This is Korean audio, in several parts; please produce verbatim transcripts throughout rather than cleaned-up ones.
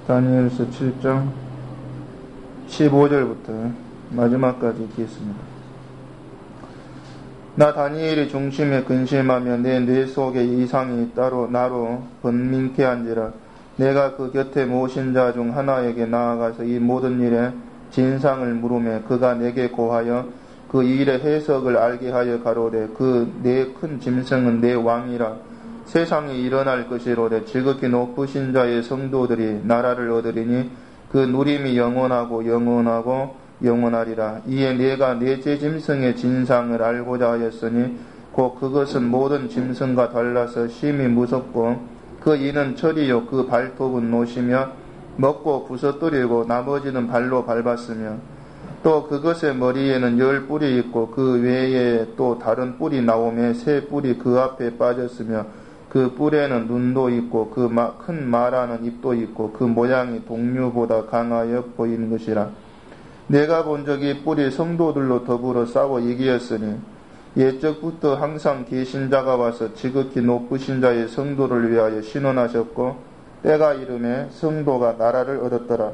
다니엘서 칠 장 십오 절부터 마지막까지 읽겠습니다. 나 다니엘이 중심에 근심하며 내 뇌 속에 이상이 따로 나로 번민케 한지라. 내가 그 곁에 모신 자 중 하나에게 나아가서 이 모든 일에 진상을 물으매 그가 내게 고하여 그 일의 해석을 알게 하여 가로되 그 내 큰 짐승은 내 왕이라. 세상에 일어날 것이로되 지극히 높으신 자의 성도들이 나라를 얻으리니 그 누림이 영원하고 영원하고 영원하리라. 이에 내가 넷째 짐승의 진상을 알고자 하였으니 곧 그것은 모든 짐승과 달라서 심히 무섭고 그 이는 철이요 그 발톱은 노시며 먹고 부서뜨리고 나머지는 발로 밟았으며 또 그것의 머리에는 열 뿔이 있고 그 외에 또 다른 뿔이 나오며 세 뿔이 그 앞에 빠졌으며 그 뿔에는 눈도 있고 그 큰 말하는 입도 있고 그 모양이 동류보다 강하여 보이는 것이라. 내가 본 적이 뿔이 성도들로 더불어 싸워 이기었으니 옛적부터 항상 계신 자가 와서 지극히 높으신 자의 성도를 위하여 신원하셨고 때가 이름에 성도가 나라를 얻었더라.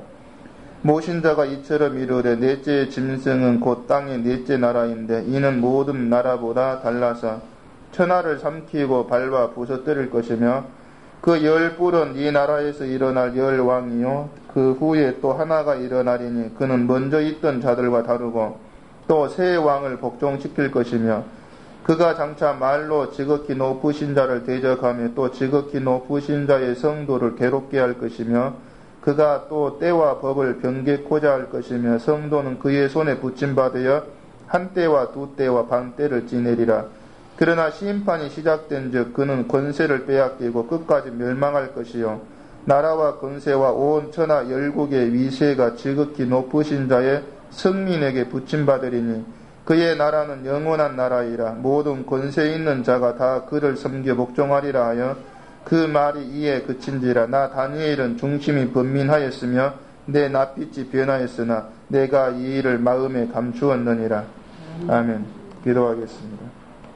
모신 자가 이처럼 이르되 넷째 짐승은 곧 땅의 넷째 나라인데 이는 모든 나라보다 달라서 천하를 삼키고 밟아 부서뜨릴 것이며 그 열 뿔은 이 나라에서 일어날 열 왕이요 그 후에 또 하나가 일어나리니 그는 먼저 있던 자들과 다르고 또 새 왕을 복종시킬 것이며 그가 장차 말로 지극히 높으신 자를 대적하며 또 지극히 높으신 자의 성도를 괴롭게 할 것이며 그가 또 때와 법을 변개코자 할 것이며 성도는 그의 손에 붙임받으여 한 때와 두 때와 반 때를 지내리라. 그러나 심판이 시작된 즉 그는 권세를 빼앗기고 끝까지 멸망할 것이요 나라와 권세와 온 천하 열국의 위세가 지극히 높으신 자의 성민에게 붙임받으리니 그의 나라는 영원한 나라이라. 모든 권세 있는 자가 다 그를 섬겨 복종하리라 하여 그 말이 이에 그친지라. 나 다니엘은 중심이 번민하였으며 내 낯빛이 변하였으나 내가 이 일을 마음에 감추었느니라. 아멘. 기도하겠습니다.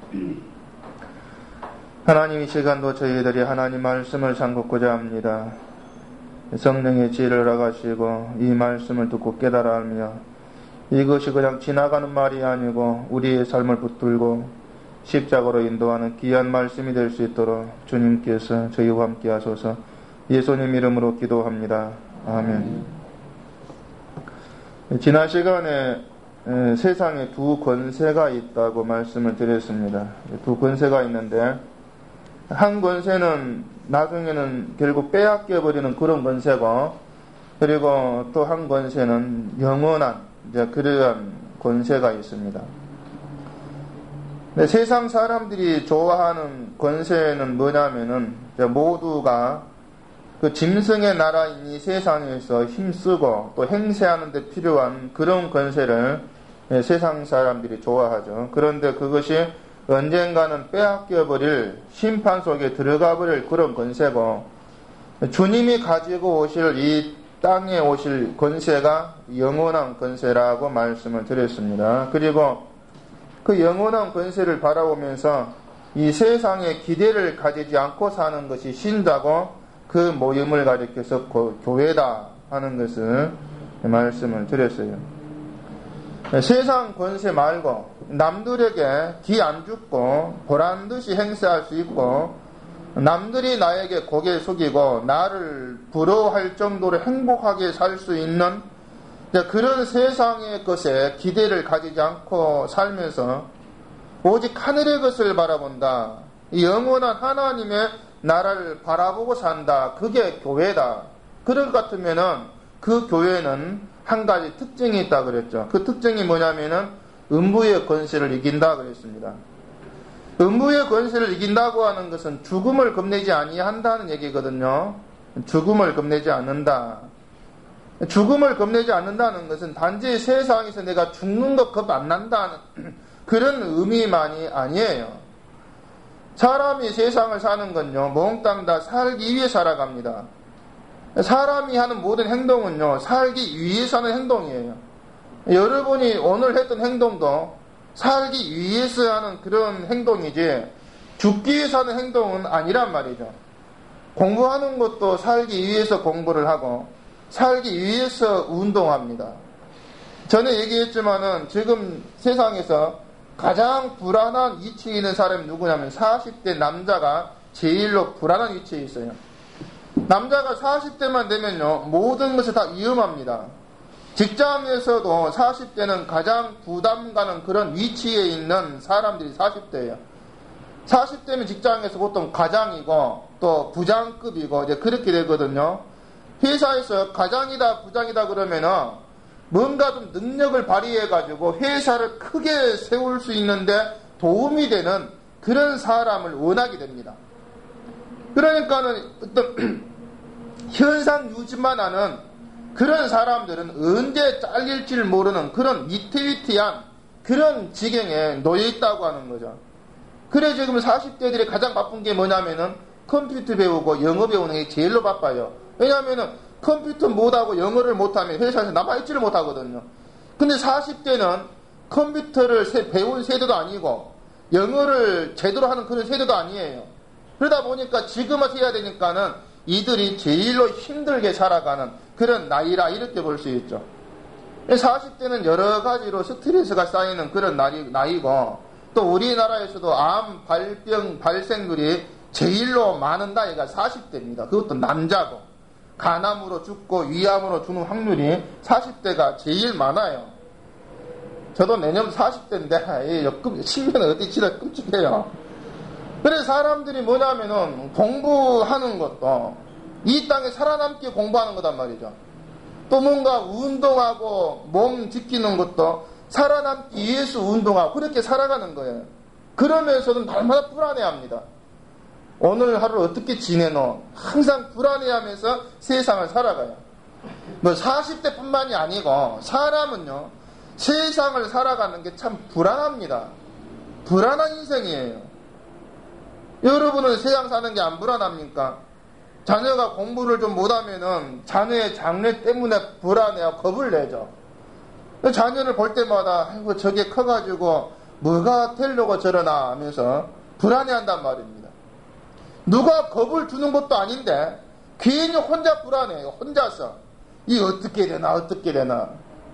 하나님, 이 시간도 저희들이 하나님 말씀을 삼고자 합니다. 성령의 지혜를 허락하시고 이 말씀을 듣고 깨달아 알며 이것이 그냥 지나가는 말이 아니고 우리의 삶을 붙들고 십자가로 인도하는 귀한 말씀이 될 수 있도록 주님께서 저희와 함께 하소서. 예수님 이름으로 기도합니다. 아멘. 지난 시간에 세상에 두 권세가 있다고 말씀을 드렸습니다. 두 권세가 있는데 한 권세는 나중에는 결국 빼앗겨버리는 그런 권세고 그리고 또 한 권세는 영원한 이제 그러한 권세가 있습니다. 근데 세상 사람들이 좋아하는 권세는 뭐냐면은 모두가 그 짐승의 나라인 이 세상에서 힘쓰고 또 행세하는 데 필요한 그런 권세를 세상 사람들이 좋아하죠. 그런데 그것이 언젠가는 빼앗겨버릴 심판 속에 들어가버릴 그런 권세고 주님이 가지고 오실 이 땅에 오실 권세가 영원한 권세라고 말씀을 드렸습니다. 그리고 그 영원한 권세를 바라보면서 이 세상에 기대를 가지지 않고 사는 것이 신자고 그 모임을 가리켜서 교회다 하는 것을 말씀을 드렸어요. 세상 권세 말고 남들에게 기 안 죽고 보란듯이 행세할 수 있고 남들이 나에게 고개 숙이고 나를 부러워할 정도로 행복하게 살 수 있는 그런 세상의 것에 기대를 가지지 않고 살면서 오직 하늘의 것을 바라본다. 영원한 하나님의 나라를 바라보고 산다. 그게 교회다. 그럴 것 같으면은 그 교회는 한 가지 특징이 있다 그랬죠. 그 특징이 뭐냐면은 음부의 권세를 이긴다 그랬습니다. 음부의 권세를 이긴다고 하는 것은 죽음을 겁내지 아니한다는 얘기거든요. 죽음을 겁내지 않는다. 죽음을 겁내지 않는다는 것은 단지 세상에서 내가 죽는 것 겁 안 난다는 그런 의미만이 아니에요. 사람이 세상을 사는 건요, 몽땅 다 살기 위해 살아갑니다. 사람이 하는 모든 행동은요, 살기 위해서 하는 행동이에요. 여러분이 오늘 했던 행동도 살기 위해서 하는 그런 행동이지 죽기 위해서 하는 행동은 아니란 말이죠. 공부하는 것도 살기 위해서 공부를 하고 살기 위해서 운동합니다. 전에 얘기했지만은 지금 세상에서 가장 불안한 위치에 있는 사람이 누구냐면 사십 대 남자가 제일로 불안한 위치에 있어요. 남자가 사십 대만 되면요, 모든 것이 다 위험합니다. 직장에서도 사십 대는 가장 부담 가는 그런 위치에 있는 사람들이 사십 대예요. 사십 대면 직장에서 보통 과장이고 또 부장급이고 이제 그렇게 되거든요. 회사에서 과장이다 부장이다 그러면은 뭔가 좀 능력을 발휘해가지고 회사를 크게 세울 수 있는데 도움이 되는 그런 사람을 원하게 됩니다. 그러니까는 어떤 현상 유지만 하는 그런 사람들은 언제 잘릴지 모르는 그런 위태위태한 그런 지경에 놓여 있다고 하는 거죠. 그래 지금 사십 대들이 가장 바쁜 게 뭐냐면은 컴퓨터 배우고 영어 배우는 게 제일로 바빠요. 왜냐하면은 컴퓨터 못하고 영어를 못하면 회사에서 남아있지를 못하거든요. 근데 사십 대는 컴퓨터를 배운 세대도 아니고 영어를 제대로 하는 그런 세대도 아니에요. 그러다 보니까 지금 와서 해야 되니까는 이들이 제일로 힘들게 살아가는 그런 나이라 이렇게 볼 수 있죠. 사십 대는 여러 가지로 스트레스가 쌓이는 그런 나이, 나이고 또 우리나라에서도 암 발병 발생률이 제일로 많은 나이가 사십 대입니다. 그것도 남자고 간암으로 죽고 위암으로 죽는 확률이 사십 대가 제일 많아요. 저도 내년 사십 대인데 십년은 어디 지나 끔찍해요. 그래서 사람들이 뭐냐면은 공부하는 것도 이 땅에 살아남기 공부하는 거단 말이죠. 또 뭔가 운동하고 몸 지키는 것도 살아남기 위해서 운동하고 그렇게 살아가는 거예요. 그러면서도 날마다 불안해합니다. 오늘 하루를 어떻게 지내노? 항상 불안해하면서 세상을 살아가요. 뭐 사십 대뿐만이 아니고 사람은요 세상을 살아가는 게 참 불안합니다. 불안한 인생이에요. 여러분은 세상 사는 게 안 불안합니까? 자녀가 공부를 좀 못하면은 자녀의 장래 때문에 불안해하고 겁을 내죠. 자녀를 볼 때마다 아이고 저게 커가지고 뭐가 되려고 저러나 하면서 불안해한단 말입니다. 누가 겁을 주는 것도 아닌데 괜히 혼자 불안해요. 혼자서 이 어떻게 되나 어떻게 되나.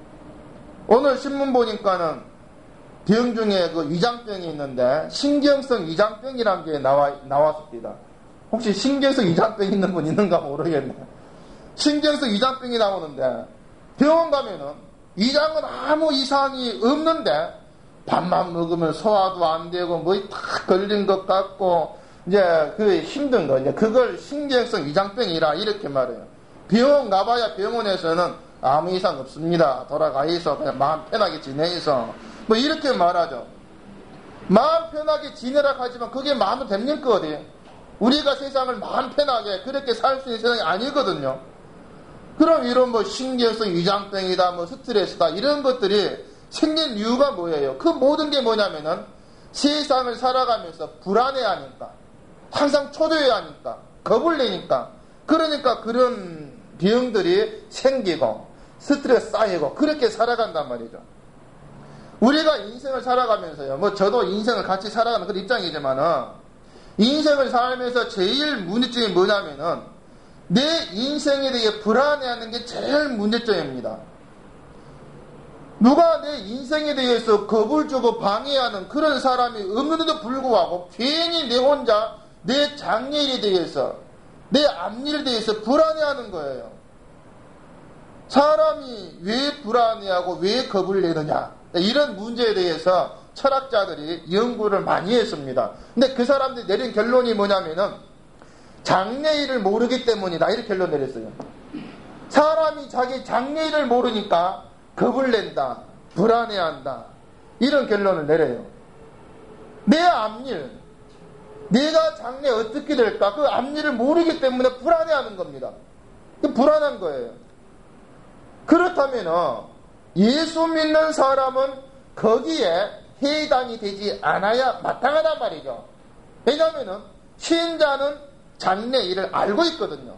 오늘 신문 보니까는 병 중에 그 위장병이 있는데 신경성 위장병이라는 게 나와, 나왔습니다. 혹시 신경성 위장병 있는 분 있는가 모르겠네. 신경성 위장병이 나오는데 병원 가면은 위장은 아무 이상이 없는데 밥만 먹으면 소화도 안 되고 뭐 다 걸린 것 같고 이제 그 힘든 거 이제 그걸 신경성 위장병이라 이렇게 말해요. 병원 가봐야 병원에서는 아무 이상 없습니다. 돌아가 있어 그냥 마음 편하게 지내있어 뭐 이렇게 말하죠. 마음 편하게 지내라 하지만 그게 마음은 됩니까 어디? 우리가 세상을 마음 편하게 그렇게 살 수 있는 세상이 아니거든요. 그럼 이런 뭐 신경성 위장병이다 뭐 스트레스다 이런 것들이 생긴 이유가 뭐예요? 그 모든 게 뭐냐면은 세상을 살아가면서 불안해하니까 항상 초조해하니까 겁을 내니까 그러니까 그런 병들이 생기고 스트레스 쌓이고 그렇게 살아간단 말이죠. 우리가 인생을 살아가면서요 뭐 저도 인생을 같이 살아가는 그런 입장이지만은 인생을 살면서 제일 문제점이 뭐냐면은 내 인생에 대해 불안해하는 게 제일 문제점입니다. 누가 내 인생에 대해서 겁을 주고 방해하는 그런 사람이 없는데도 불구하고 괜히 내 혼자 내 장래일에 대해서 내 앞일에 대해서 불안해하는 거예요. 사람이 왜 불안해하고 왜 겁을 내느냐 이런 문제에 대해서 철학자들이 연구를 많이 했습니다. 근데 그 사람들이 내린 결론이 뭐냐면은 장래일을 모르기 때문이다 이렇게 결론 내렸어요. 사람이 자기 장래일을 모르니까 겁을 낸다, 불안해한다 이런 결론을 내려요. 내 앞일, 내가 장래 어떻게 될까 그 앞일을 모르기 때문에 불안해하는 겁니다. 그 불안한 거예요. 그렇다면 예수 믿는 사람은 거기에 해당이 되지 않아야 마땅하단 말이죠. 왜냐하면 신자는 장래일을 알고 있거든요.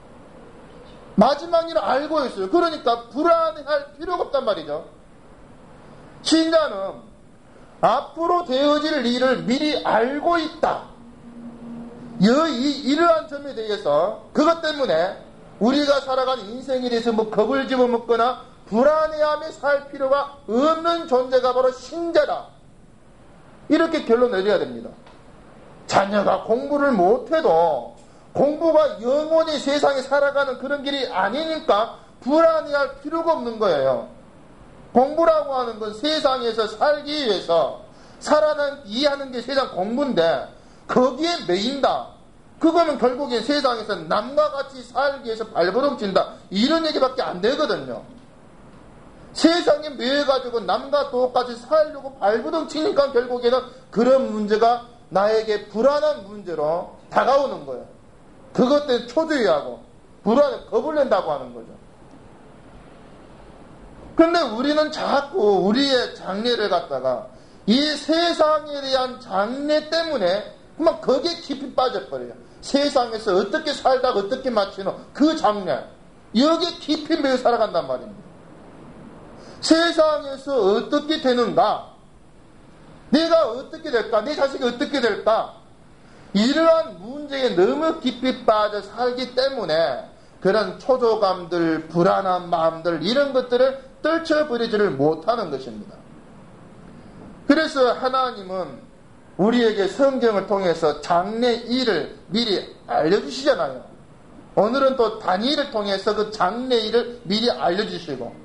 마지막 일을 알고 있어요. 그러니까 불안해할 필요가 없단 말이죠. 신자는 앞으로 되어질 일을 미리 알고 있다. 이, 이러한 점에 대해서 그것 때문에 우리가 살아가는 인생에 대해서 뭐 겁을 집어먹거나 불안해하며 살 필요가 없는 존재가 바로 신자다. 이렇게 결론 내려야 됩니다. 자녀가 공부를 못해도 공부가 영원히 세상에 살아가는 그런 길이 아니니까 불안해할 필요가 없는 거예요. 공부라고 하는 건 세상에서 살기 위해서 살아남기 하는 게 세상 공부인데 거기에 매인다. 그거는 결국엔 세상에서 남과 같이 살기 위해서 발버둥 친다. 이런 얘기밖에 안 되거든요. 세상에 매여가지고 남과 똑같이 살려고 발버둥 치니까 결국에는 그런 문제가 나에게 불안한 문제로 다가오는 거예요. 그것 때문에 초조해하고 불안해, 겁을 낸다고 하는 거죠. 그런데 우리는 자꾸 우리의 장래를 갖다가 이 세상에 대한 장래 때문에 그만 거기에 깊이 빠져버려요. 세상에서 어떻게 살다가 어떻게 마치노 그 장래 여기에 깊이 매여 살아간단 말입니다. 세상에서 어떻게 되는가, 내가 어떻게 될까, 내 자식이 어떻게 될까, 이러한 문제에 너무 깊이 빠져 살기 때문에 그런 초조감들, 불안한 마음들 이런 것들을 떨쳐버리지를 못하는 것입니다. 그래서 하나님은 우리에게 성경을 통해서 장래 일을 미리 알려주시잖아요. 오늘은 또 다니엘을 통해서 그 장래 일을 미리 알려주시고,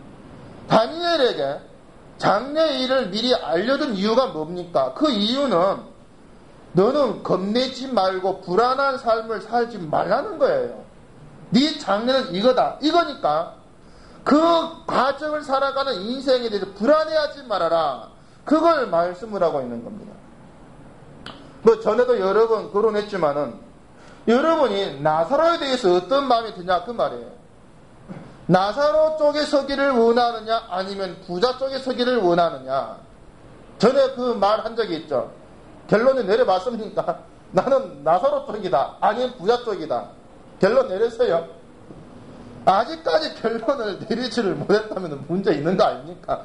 다니엘에게 장래 일을 미리 알려준 이유가 뭡니까? 그 이유는 너는 겁내지 말고 불안한 삶을 살지 말라는 거예요. 네 장래는 이거다. 이거니까 그 과정을 살아가는 인생에 대해서 불안해하지 말아라. 그걸 말씀을 하고 있는 겁니다. 뭐 전에도 여러 번 거론했지만은 여러분이 나사로에 대해서 어떤 마음이 드냐 그 말이에요. 나사로 쪽에 서기를 원하느냐 아니면 부자 쪽에 서기를 원하느냐. 전에 그 말 한 적이 있죠. 결론이 내려봤습니까? 나는 나사로 쪽이다 아니면 부자 쪽이다. 결론 내렸어요. 아직까지 결론을 내리지를 못했다면 문제 있는 거 아닙니까?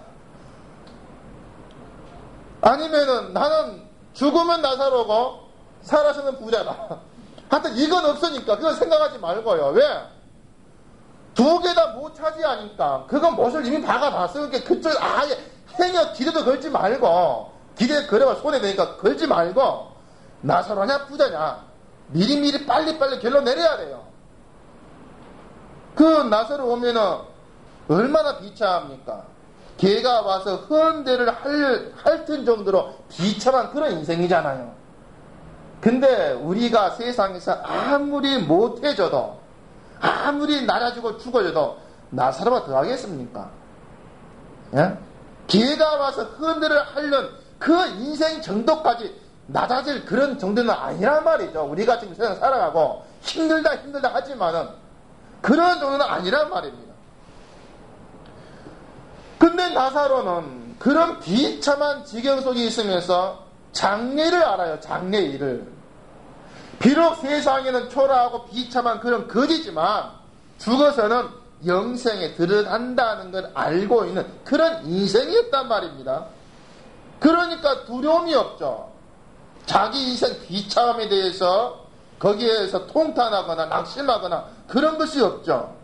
아니면은 나는 죽으면 나사로고 살아서는 부자다. 하여튼 이건 없으니까 그건 생각하지 말고요. 왜? 두 개 다 못 차지하니까 그건 못을 이미 박아봤어요. 그러니까 그쪽 아예 행여 기대도 걸지 말고, 기대 걸어가 손해되니까 걸지 말고 나사로냐 부자냐 미리미리 빨리빨리 결론 내려야 돼요. 그 나사로 오면은 얼마나 비참합니까? 개가 와서 헌대를 할, 핥은 정도로 비참한 그런 인생이잖아요. 근데 우리가 세상에서 아무리 못해져도 아무리 날아주고 죽어져도 나사로가 더 하겠습니까? 예? 개가 와서 헌대를 하려는 그 인생 정도까지 낮아질 그런 정도는 아니란 말이죠. 우리가 지금 세상 살아가고 힘들다 힘들다 하지만은 그런 정도는 아니란 말입니다. 근데 나사로는 그런 비참한 지경 속에 있으면서 장래를 알아요. 장래일을. 비록 세상에는 초라하고 비참한 그런 거지지만 죽어서는 영생에 들어간다는 걸 알고 있는 그런 인생이었단 말입니다. 그러니까 두려움이 없죠. 자기 인생 비참함에 대해서 거기에서 통탄하거나 낙심하거나 그런 것이 없죠.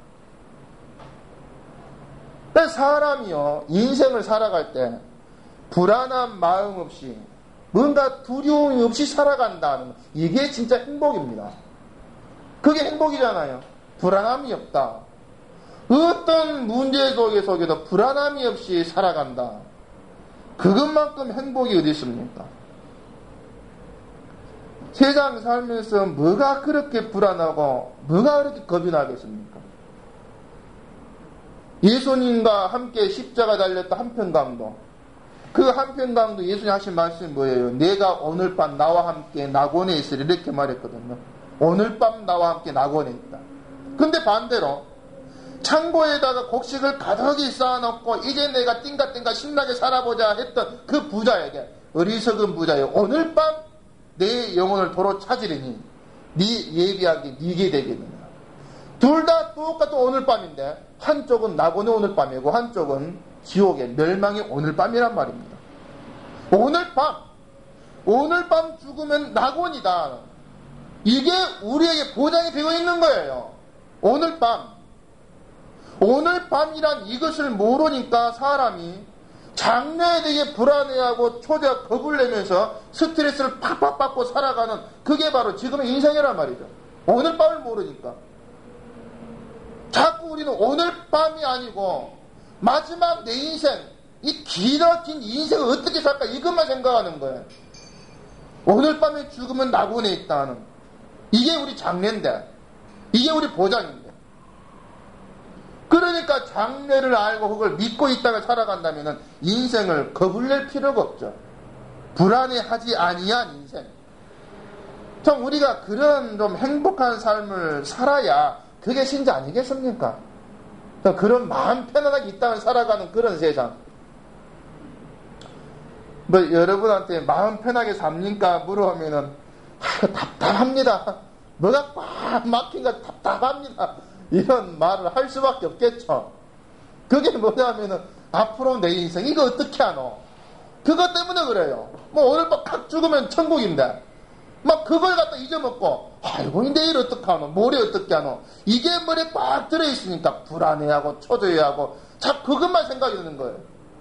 사람이요, 인생을 살아갈 때 불안한 마음 없이 뭔가 두려움이 없이 살아간다는, 이게 진짜 행복입니다. 그게 행복이잖아요. 불안함이 없다. 어떤 문제 속에서도 불안함이 없이 살아간다. 그것만큼 행복이 어디 있습니까? 세상 살면서 뭐가 그렇게 불안하고 뭐가 그렇게 겁이 나겠습니까? 예수님과 함께 십자가 달렸던 한편강도, 그 한편강도 예수님 하신 말씀이 뭐예요? 내가 오늘 밤 나와 함께 낙원에 있으리, 이렇게 말했거든요. 오늘 밤 나와 함께 낙원에 있다. 근데 반대로 창고에다가 곡식을 가득히 쌓아놓고 이제 내가 띵가띵가 신나게 살아보자 했던 그 부자에게, 어리석은 부자여, 오늘 밤 내 영혼을 도로 찾으리니 네 예비한 게 네게 되겠느냐. 둘 다 똑같은 오늘 밤인데 한쪽은 낙원의 오늘 밤이고 한쪽은 지옥의 멸망의 오늘 밤이란 말입니다. 오늘 밤, 오늘 밤 죽으면 낙원이다. 이게 우리에게 보장이 되어 있는 거예요. 오늘 밤, 오늘 밤이란 이것을 모르니까 사람이 장래에 대해 불안해하고 초조하고 겁을 내면서 스트레스를 팍팍 받고 살아가는 그게 바로 지금의 인생이란 말이죠. 오늘 밤을 모르니까. 자꾸 우리는 오늘 밤이 아니고 마지막 내 인생, 이 길어진 인생을 어떻게 살까 이것만 생각하는 거예요. 오늘 밤에 죽으면 낙원에 있다는 이게 우리 장래인데, 이게 우리 보장인데. 그러니까 장래를 알고 그걸 믿고 있다가 살아간다면 인생을 겁을 낼 필요가 없죠. 불안해하지 아니한 인생. 참 우리가 그런 좀 행복한 삶을 살아야 그게 신자 아니겠습니까? 그런 마음 편안하게 이 땅을 살아가는 그런 세상. 뭐 여러분한테 마음 편하게 삽니까? 물어보면은 아, 답답합니다. 뭐가 꽉 막힌가 답답합니다. 이런 말을 할 수밖에 없겠죠. 그게 뭐냐면은 앞으로 내 인생 이거 어떻게 하노? 그것 때문에 그래요. 뭐 오늘 밤 탁 죽으면 천국인데 막 그걸 갖다 잊어먹고 아이고 내일 어떻게 하노? 모레 어떻게 하노? 이게 머리에 꽉 들어있으니까 불안해하고 초조해하고 자꾸 그것만 생각이 드는 거예요.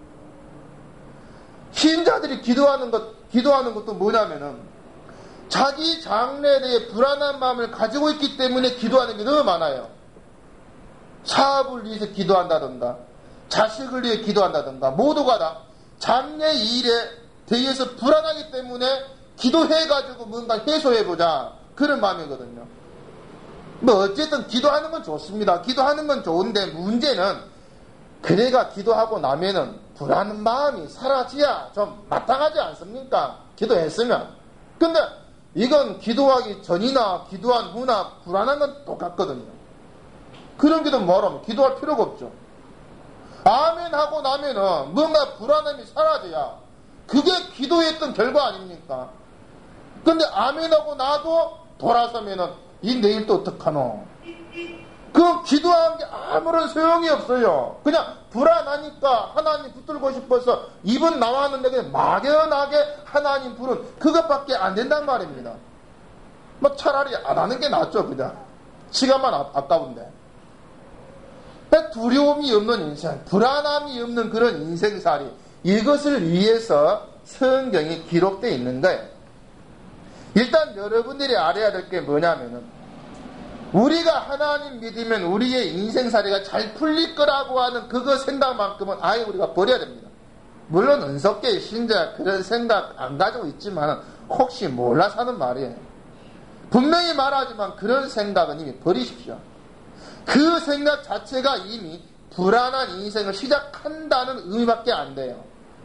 신자들이 기도하는 것, 기도하는 것도 뭐냐면은 자기 장래에 대해 불안한 마음을 가지고 있기 때문에 기도하는 게 너무 많아요. 사업을 위해서 기도한다든가 자식을 위해 기도한다든가 모두가 다 장래 일에 대해서 불안하기 때문에 기도해가지고 뭔가 해소해보자 그런 마음이거든요. 뭐 어쨌든 기도하는 건 좋습니다. 기도하는 건 좋은데 문제는 그래가 기도하고 나면은 불안한 마음이 사라져야 좀 마땅하지 않습니까? 기도했으면. 근데 이건 기도하기 전이나 기도한 후나 불안한 건 똑같거든요. 그런 기도 뭐라면 기도할 필요가 없죠. 아멘 하고 나면은 뭔가 불안함이 사라져야 그게 기도했던 결과 아닙니까? 근데 아멘 하고 나도 돌아서면은 이 내일 또 어떡하노? 그 기도한 게 아무런 소용이 없어요. 그냥 불안하니까 하나님 붙들고 싶어서 입은 나왔는데 그냥 막연하게 하나님 부른 그것밖에 안 된단 말입니다. 뭐 차라리 안 하는 게 낫죠. 그냥 시간만 아, 아까운데. 두려움이 없는 인생, 불안함이 없는 그런 인생살이 이것을 위해서 성경이 기록되어 있는 거예요. 일단 여러분들이 알아야 될 게 뭐냐면은 우리가 하나님 믿으면 우리의 인생살이가 잘 풀릴 거라고 하는 그거 생각만큼은 아예 우리가 버려야 됩니다. 물론 은석계의 신자 그런 생각 안 가지고 있지만 혹시 몰라서 하는 말이에요. 분명히 말하지만 그런 생각은 이미 버리십시오. 그 생각 자체가 이미 불안한 인생을 시작한다는 의미밖에 안 돼요.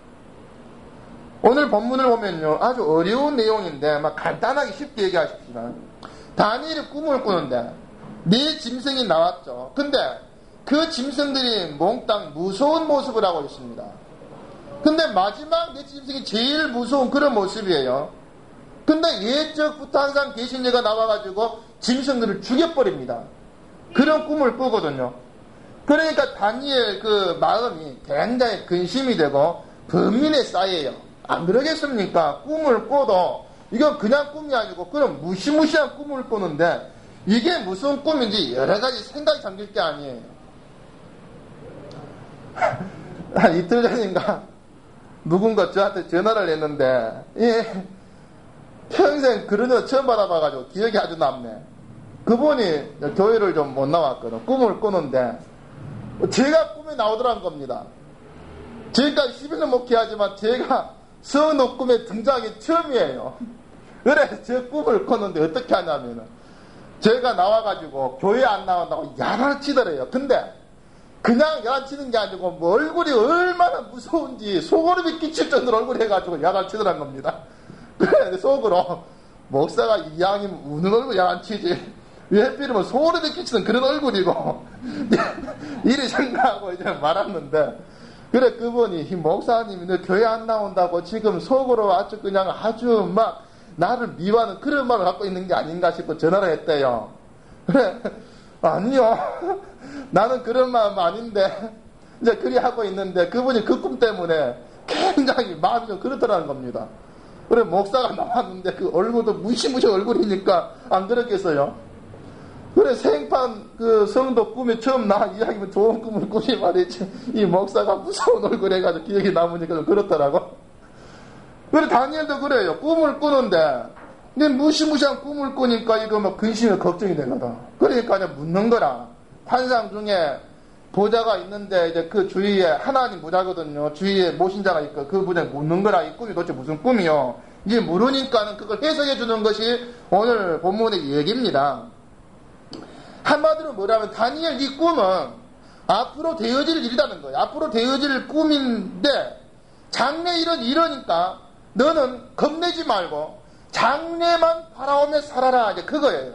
오늘 본문을 보면요 아주 어려운 내용인데 막 간단하게 쉽게 얘기하십시다. 다니엘이 꿈을 꾸는데 네 짐승이 나왔죠. 근데 그 짐승들이 몽땅 무서운 모습을 하고 있습니다. 근데 마지막 네 짐승이 제일 무서운 그런 모습이에요. 근데 옛적부터 항상 계신 예가 나와가지고 짐승들을 죽여버립니다. 그런 꿈을 꾸거든요. 그러니까 다니엘 그 마음이 굉장히 근심이 되고 범민에 쌓여요. 안 그러겠습니까? 꿈을 꿔도 이건 그냥 꿈이 아니고 그런 무시무시한 꿈을 꾸는데 이게 무슨 꿈인지 여러 가지 생각이 잠길 게 아니에요. 한 이틀 전인가 누군가 저한테 전화를 했는데 예, 평생 그런 여 처음 받아봐가지고 기억이 아주 남네. 그분이 교회를 좀 못 나왔거든. 꿈을 꾸는데 제가 꿈에 나오더란 겁니다. 지금까지 십 일은 목회하지만 제가 성록 꿈에 등장하기 처음이에요. 그래 제 꿈을 꿨는데 어떻게 하냐면은 제가 나와가지고 교회 안 나온다고 야단을 치더래요. 근데 그냥 야단 치는 게 아니고 뭐 얼굴이 얼마나 무서운지 소고름이 끼칠 정도로 얼굴 해가지고 야단 치더란 겁니다. 그래 속으로 목사가 이왕이면 우는 얼굴 야단 치지 왜 하필이면 소름이 끼치는 그런 얼굴이고 이리 생각하고 이제 말았는데 그래 그분이 목사님이 너 교회 안 나온다고 지금 속으로 아주 그냥 아주 막 나를 미워하는 그런 말을 갖고 있는 게 아닌가 싶어 전화를 했대요. 그래 아니요 나는 그런 마음 아닌데 이제 그리 하고 있는데 그분이 그 꿈 때문에 굉장히 마음이 좀 그렇더라는 겁니다. 그래 목사가 나왔는데 그 얼굴도 무시무시 얼굴이니까 안 그렇겠어요. 그래 그래, 생판 그 성도 꿈에 처음 나 이야기면 좋은 꿈을 꾸지 말이지. 이 목사가 무서운 얼굴 해가지고 기억이 남으니까 좀 그렇더라고. 그래, 다니엘도 그래요. 꿈을 꾸는데, 근데 무시무시한 꿈을 꾸니까 이거 뭐 근심에 걱정이 되거든. 그러니까 이제 묻는 거라. 환상 중에 보좌가 있는데 이제 그 주위에 하나님 보좌거든요. 주위에 모신자가 있고 그 보좌에 묻는 거라. 이 꿈이 도대체 무슨 꿈이요? 이제 모르니까는 그걸 해석해 주는 것이 오늘 본문의 얘기입니다. 한마디로 뭐라면 다니엘 이 꿈은 앞으로 되어질 일이라는 거예요. 앞으로 되어질 꿈인데 장래 일은 이러니까 너는 겁내지 말고 장래만 바라오며 살아라. 이제 그거예요.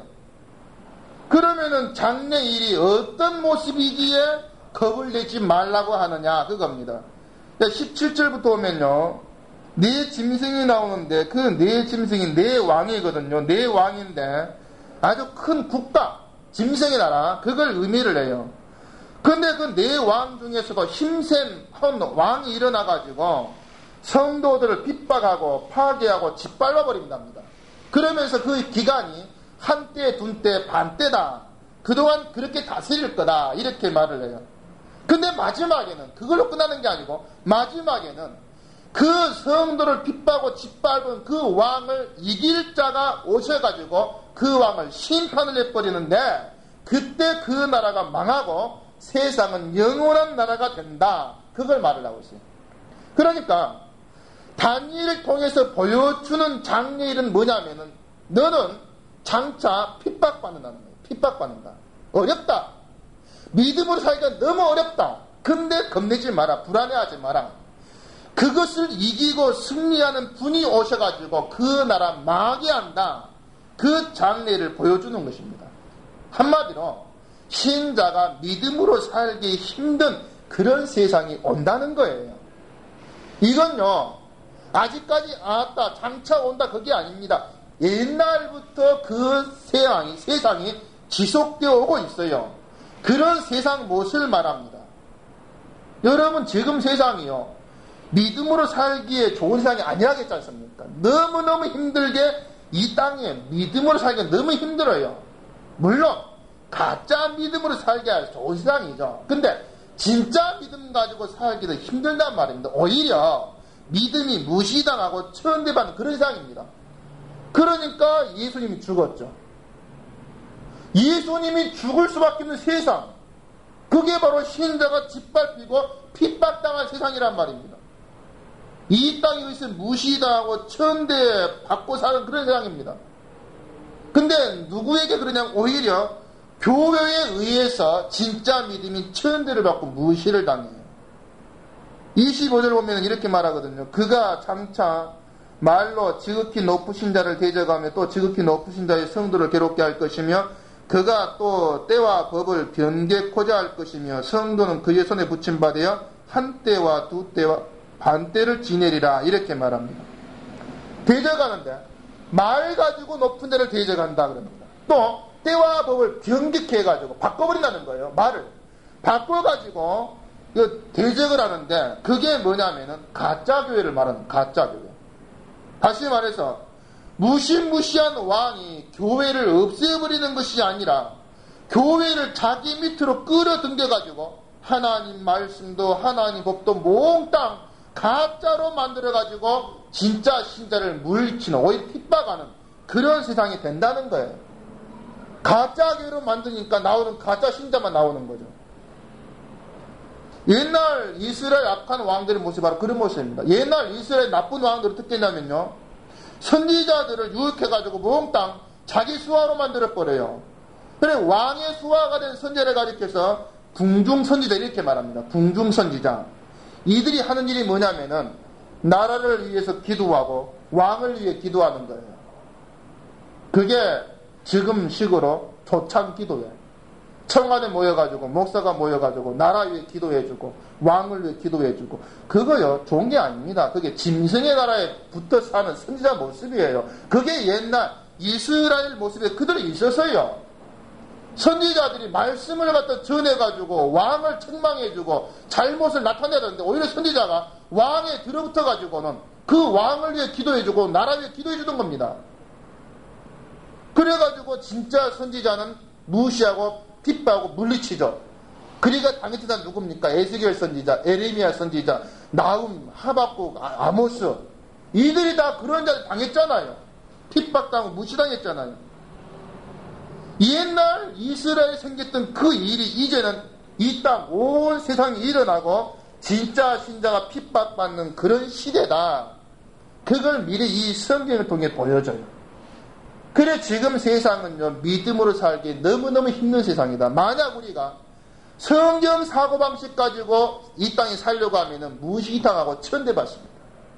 그러면은 장래 일이 어떤 모습이기에 겁을 내지 말라고 하느냐 그겁니다. 십칠 절부터 오면요. 네 짐승이 나오는데 그 네 짐승이 네 왕이거든요. 네 왕인데 아주 큰 국가 짐승의 나라 그걸 의미를 해요. 근데 그 네 왕 중에서도 힘센 한 왕이 일어나가지고 성도들을 핍박하고 파괴하고 짓밟아버린답니다. 그러면서 그 기간이 한때, 둔때, 반때다. 그동안 그렇게 다스릴 거다. 이렇게 말을 해요. 근데 마지막에는 그걸로 끝나는 게 아니고 마지막에는 그 성도를 핍박하고 짓밟은 그 왕을 이길 자가 오셔가지고 그 왕을 심판을 해버리는데 그때 그 나라가 망하고 세상은 영원한 나라가 된다. 그걸 말을 하고 있어요. 그러니까 다니엘을 통해서 보여주는 장래일은 뭐냐면은 너는 장차 핍박받는다는 거예요. 핍박받는다. 어렵다. 믿음으로 살기가 너무 어렵다. 근데 겁내지 마라. 불안해하지 마라. 그것을 이기고 승리하는 분이 오셔가지고 그 나라 망하게 한다. 그 장래를 보여주는 것입니다. 한마디로 신자가 믿음으로 살기 힘든 그런 세상이 온다는 거예요. 이건요. 아직까지 아따 장차 온다 그게 아닙니다. 옛날부터 그 세상이, 세상이 지속되어 오고 있어요. 그런 세상 무엇을 말합니다. 여러분 지금 세상이요. 믿음으로 살기에 좋은 세상이 아니라겠지 않습니까? 너무너무 힘들게 이 땅에 믿음으로 살기가 너무 힘들어요. 물론 가짜 믿음으로 살기가 좋은 세상이죠. 근데 진짜 믿음 가지고 살기도 힘들단 말입니다. 오히려 믿음이 무시당하고 천대받는 그런 세상입니다. 그러니까 예수님이 죽었죠. 예수님이 죽을 수밖에 없는 세상. 그게 바로 신자가 짓밟히고 핍박당한 세상이란 말입니다. 이 땅에 있어 무시당하고 천대받고 사는 그런 세상입니다. 근데 누구에게 그러냐면 오히려 교회에 의해서 진짜 믿음이 천대를 받고 무시를 당해요. 이십오 절 보면 이렇게 말하거든요. 그가 장차 말로 지극히 높으신 자를 대적하며 또 지극히 높으신 자의 성도를 괴롭게 할 것이며 그가 또 때와 법을 변개코자 할 것이며 성도는 그의 손에 붙임받아 한 때와 두 때와 반 때를 지내리라 이렇게 말합니다. 대적하는데 말 가지고 높은 데를 대적한다 그럽니다. 또 때와 법을 변개케 해가지고 바꿔버린다는 거예요. 말을 바꿔가지고 대적을 하는데 그게 뭐냐면은 가짜교회를 말하는 가짜교회. 다시 말해서 무시무시한 왕이 교회를 없애버리는 것이 아니라 교회를 자기 밑으로 끌어당겨가지고 하나님 말씀도 하나님 법도 몽땅 가짜로 만들어가지고 진짜 신자를 물리치는 오히려 핍박하는 그런 세상이 된다는 거예요. 가짜 교회로 만드니까 나오는 가짜 신자만 나오는 거죠. 옛날 이스라엘 악한 왕들의 모습이 바로 그런 모습입니다. 옛날 이스라엘 나쁜 왕들을 어떻게 했냐면요. 선지자들을 유혹해가지고 몽땅 자기 수하로 만들어버려요. 그래 왕의 수하가 된 선지자를 가리켜서 궁중선지자 이렇게 말합니다. 궁중선지자. 이들이 하는 일이 뭐냐면은 나라를 위해서 기도하고 왕을 위해 기도하는 거예요. 그게 지금 식으로 초창 기도예요. 청와대 모여가지고 목사가 모여가지고 나라 위해 기도해주고 왕을 위해 기도해주고 그거요 좋은 게 아닙니다. 그게 짐승의 나라에 붙어 사는 선지자 모습이에요. 그게 옛날 이스라엘 모습에 그대로 있었어요. 선지자들이 말씀을 갖다 전해가지고 왕을 책망해주고 잘못을 나타내는데 오히려 선지자가 왕에 들어붙어가지고는 그 왕을 위해 기도해주고 나라 위해 기도해주던 겁니다. 그래가지고 진짜 선지자는 무시하고 핍박하고 물리치죠. 그리가 당했던 사람 누굽니까? 에스겔 선지자, 에레미야 선지자, 나훔, 하박국, 아, 아모스. 이들이 다 그런 자를 당했잖아요. 핍박당하고 무시당했잖아요. 옛날 이스라엘에 생겼던 그 일이 이제는 이 땅 온 세상에 일어나고 진짜 신자가 핍박받는 그런 시대다. 그걸 미리 이 성경을 통해 보여줘요. 그래 지금 세상은요, 믿음으로 살기 너무너무 힘든 세상이다. 만약 우리가 성경 사고방식 가지고 이 땅에 살려고 하면은 무시당하고 천대받습니다.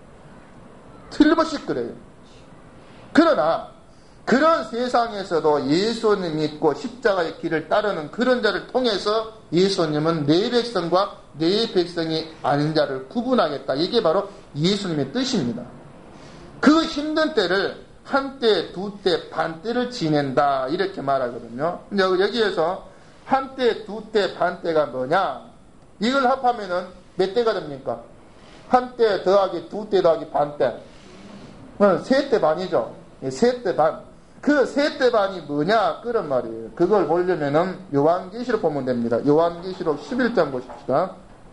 틀림없이 그래요. 그러나 그런 세상에서도 예수님 믿고 십자가의 길을 따르는 그런 자를 통해서 예수님은 내 백성과 내 백성이 아닌 자를 구분하겠다. 이게 바로 예수님의 뜻입니다. 그 힘든 때를 한때, 두때, 반때를 지낸다. 이렇게 말하거든요. 근데 여기에서 한때, 두때, 반때가 뭐냐? 이걸 합하면은 몇 때가 됩니까? 한때 더하기 두때 더하기 반때. 세때 반이죠. 세때 반. 그 세때 반이 뭐냐? 그런 말이에요. 그걸 보려면은 요한계시록 보면 됩니다. 요한계시록 십일 장 보십시다.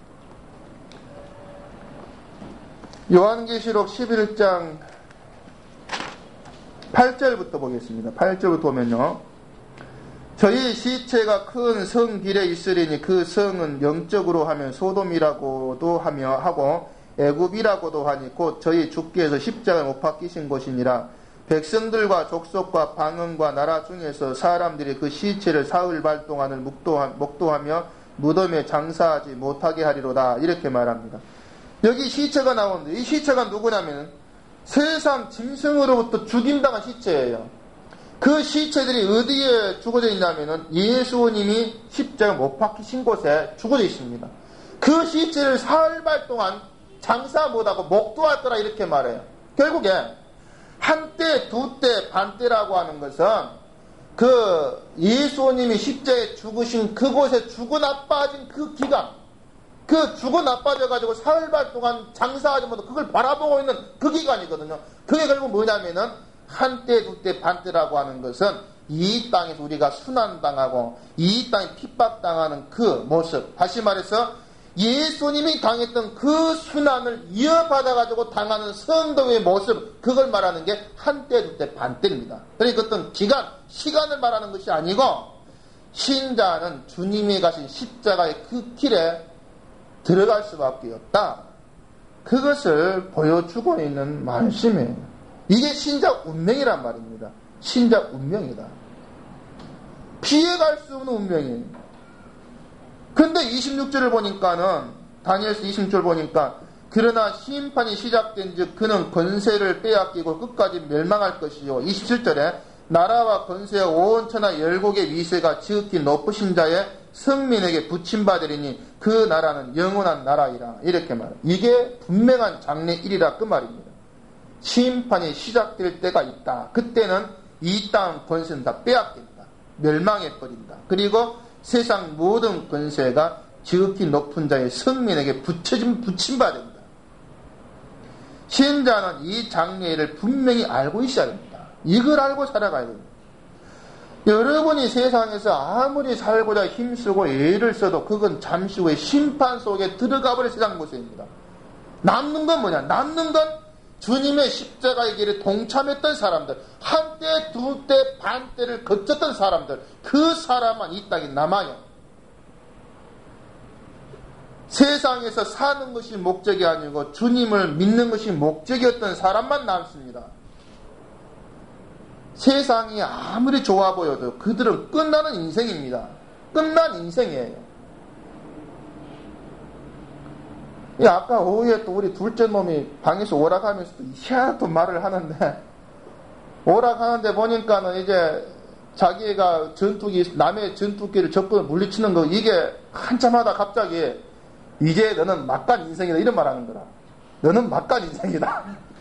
요한계시록 십일 장 팔 절부터 보겠습니다. 팔 절부터 보면요. 저희 시체가 큰 성 길에 있으리니 그 성은 영적으로 하면 소돔이라고도 하며 하고 애굽이라고도 하니 곧 저희 주께서 십자가에 못 박히신 곳이니라. 백성들과 족속과 방언과 나라 중에서 사람들이 그 시체를 사흘 동안을 목도하며 무덤에 장사하지 못하게 하리로다. 이렇게 말합니다. 여기 시체가 나오는데 이 시체가 누구냐면 세상 짐승으로부터 죽임당한 시체예요. 그 시체들이 어디에 죽어져 있냐면은 예수님이 십자가 못 박히신 곳에 죽어져 있습니다. 그 시체를 사흘 동안 장사 못하고 목도할 거라 이렇게 말해요. 결국에 한때, 두때, 반때라고 하는 것은 그 예수님이 십자가에 죽으신 그곳에 죽어 나빠진 그 기간, 그 죽어 나빠져가지고 사흘 동안 장사하지 못하고 그걸 바라보고 있는 그 기간이거든요. 그게 결국 뭐냐면은 한때, 두때, 반때라고 하는 것은 이 땅에서 우리가 순환당하고 이 땅에 핍박당하는 그 모습, 다시 말해서 예수님이 당했던 그 순환을 이어받아가지고 당하는 성도의 모습, 그걸 말하는 게 한때, 두때, 반때입니다. 그러니까 어떤 기간, 시간을 말하는 것이 아니고 신자는 주님이 가신 십자가의 그 길에 들어갈 수밖에 없다. 그것을 보여주고 있는 말씀이에요. 이게 신자 운명이란 말입니다. 신자 운명이다. 피해갈 수 없는 운명이에요. 근데 이십육 절을 보니까는, 다니엘서 이십육 절 보니까, 그러나 심판이 시작된 즉 그는 권세를 빼앗기고 끝까지 멸망할 것이요. 이십칠 절에 나라와 권세와 온 천하 열국의 위세가 지극히 높으신 자의 성민에게 붙임받으리니 그 나라는 영원한 나라이라. 이렇게 말해요. 이게 분명한 장래일이라 그 말입니다. 심판이 시작될 때가 있다. 그때는 이 땅 권세는 다 빼앗긴다. 멸망해버린다. 그리고 세상 모든 권세가 지극히 높은 자의 성민에게 붙여진, 붙임받는다. 신자는 이 장래일을 분명히 알고 있어야 됩니다. 이걸 알고 살아가야 됩니다. 여러분이 세상에서 아무리 살고자 힘쓰고 애를 써도 그건 잠시 후에 심판 속에 들어가버릴 세상 모습입니다. 남는 건 뭐냐? 남는 건 주님의 십자가의 길에 동참했던 사람들, 한때, 두때, 반때를 거쳤던 사람들, 그 사람만 이 땅에 남아요. 세상에서 사는 것이 목적이 아니고 주님을 믿는 것이 목적이었던 사람만 남습니다. 세상이 아무리 좋아 보여도 그들은 끝나는 인생입니다. 끝난 인생이에요. 아까 오후에 또 우리 둘째 놈이 방에서 오락하면서 또 희한한 말을 하는데, 오락하는데 보니까는 이제 자기가 전투기, 남의 전투기를 적군을 물리치는 거, 이게 한참 하다 갑자기 이제 너는 막간 인생이다 이런 말 하는 거라. 너는 막간 인생이다.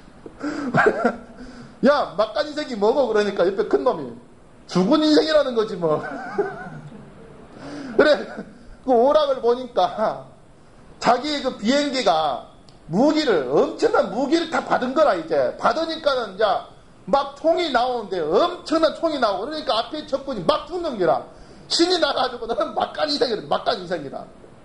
야, 막간 인생이 뭐고? 그러니까 옆에 큰 놈이 죽은 인생이라는 거지 뭐. 그래, 그 오락을 보니까 자기의 그 비행기가 무기를, 엄청난 무기를 다 받은 거라, 이제. 받으니까는 이제 막 총이 나오는데 엄청난 총이 나오고, 그러니까 앞에 적군이 막 죽는 거라. 신이 나가지고 너는 막간 인생이다. 막간 인생이다.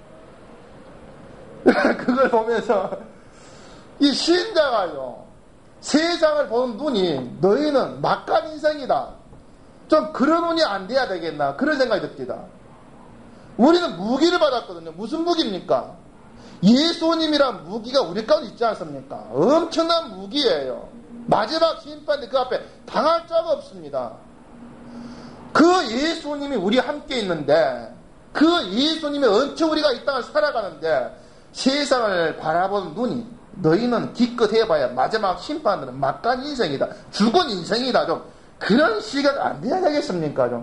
그걸 보면서 이 신자가요, 세상을 보는 눈이 너희는 막간 인생이다. 좀 그런 눈이 안 돼야 되겠나 그런 생각이 듭니다. 우리는 무기를 받았거든요. 무슨 무기입니까? 예수님이란 무기가 우리 가운데 있지 않습니까? 엄청난 무기예요. 마지막 심판대 그 앞에 당할 자가 없습니다. 그 예수님이 우리 함께 있는데 그 예수님이 엄청 우리가 이 땅을 살아가는데 세상을 바라보는 눈이 너희는 기껏 해봐야 마지막 심판은 막간 인생이다. 죽은 인생이다. 좀 그런 시각 안 돼야 되겠습니까? 좀.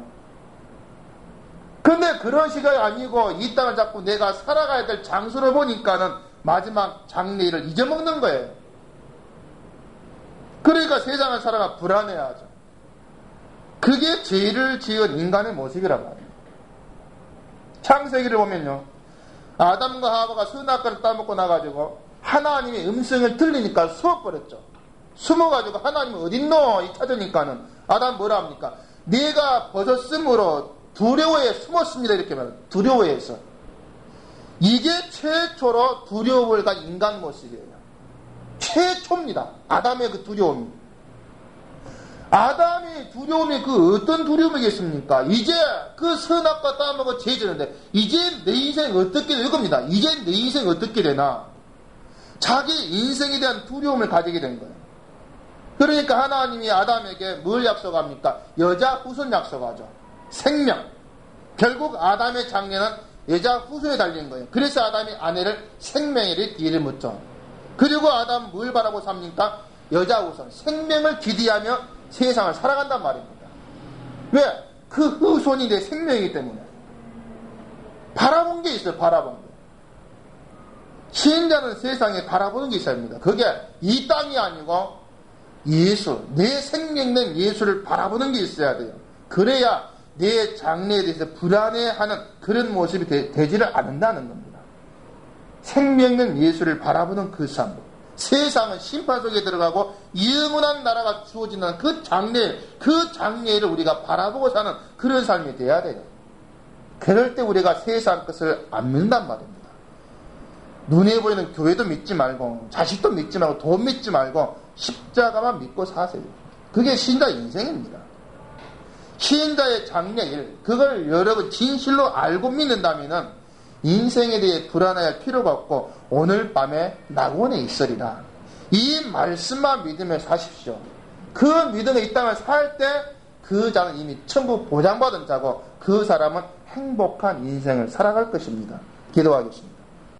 근데 그런 시각이 아니고 이 땅을 잡고 내가 살아가야 될 장소를 보니까는 마지막 장래일을 잊어먹는 거예요. 그러니까 세상을 살아가 불안해하죠. 그게 죄를 지은 인간의 모습이란 말이에요. 창세기를 보면요, 아담과 하와가 선악과를 따먹고 나가지고 하나님의 음성을 들리니까 숨어버렸죠. 숨어가지고 하나님 어딨노? 이 찾으니까는 아담 뭐라 합니까? 내가 벗었으므로 두려워에 숨었습니다. 이렇게 말해요. 두려워해서. 이게 최초로 두려움을 간 인간 모습이에요. 최초입니다. 아담의 그 두려움이. 아담의 두려움이 그 어떤 두려움이겠습니까? 이제 그 선악과 따먹어 죄지는데 이제 내 인생 어떻게 되나 이겁니다. 이제 내 인생 어떻게 되나. 자기 인생에 대한 두려움을 가지게 된 거예요. 그러니까 하나님이 아담에게 뭘 약속합니까? 여자 후손 약속하죠. 생명. 결국 아담의 장래는 여자 후손에 달린 거예요. 그래서 아담이 아내를 생명의 뒤를 묻죠. 그리고 아담은 뭘 바라고 삽니까? 여자 후손. 생명을 기대하며 세상을 살아간단 말입니다. 왜? 그 후손이 내 생명이기 때문에. 바라본 게 있어요. 바라본 게. 신자는 세상에 바라보는 게 있어야 합니다. 그게 이 땅이 아니고 예수, 내 생명된 예수를 바라보는 게 있어야 돼요. 그래야 내 장래에 대해서 불안해하는 그런 모습이 되, 되지를 않는다는 겁니다. 생명된 예수를 바라보는 그 삶. 세상은 심판 속에 들어가고 영원한 나라가 주어지는 그 장래, 그 장래를 우리가 바라보고 사는 그런 삶이 돼야 돼요. 그럴 때 우리가 세상 것을 안 믿는단 말입니다. 눈에 보이는 교회도 믿지 말고 자식도 믿지 말고 돈 믿지 말고 십자가만 믿고 사세요. 그게 신자 인생입니다. 신자의 장래일, 그걸 여러분 진실로 알고 믿는다면 인생에 대해 불안해할 필요가 없고 오늘 밤에 낙원에 있으리라. 이 말씀만 믿으며 사십시오. 그 믿음의 이 땅을 살 때 그 자는 이미 천부 보장받은 자고 그 사람은 행복한 인생을 살아갈 것입니다. 기도하겠습니다.